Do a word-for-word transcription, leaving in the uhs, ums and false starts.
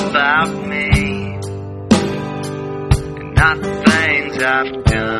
about me and not the things I've done.